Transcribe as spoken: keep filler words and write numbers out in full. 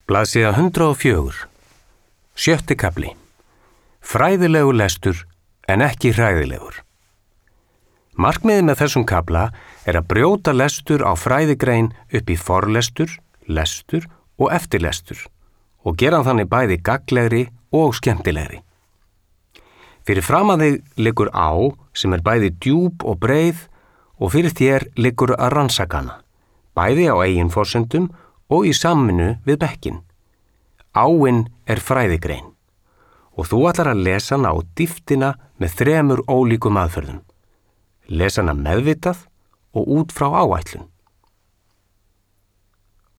Blaðsíða hundrað og fjögur. Sjötti kafli. Fræðilegur lestur en ekki hræðilegur. Markmiðið með þessum kafla er að brjóta lestur á fræðigrein upp í forlestur, lestur og eftirlestur og gera hann þannig bæði gagnlegri og skemmtilegri. Fyrir framan þig liggur á sem er bæði djúp og breið og fyrir þér liggur að rannsaka hana, bæði á eigin forsendum og í samvinnu við bekkinn. Áin er fræðigrein og þú ætlar að lesa hana á dýptina með þremur ólíkum aðferðum. Lesa hana meðvitað og út frá áætlun.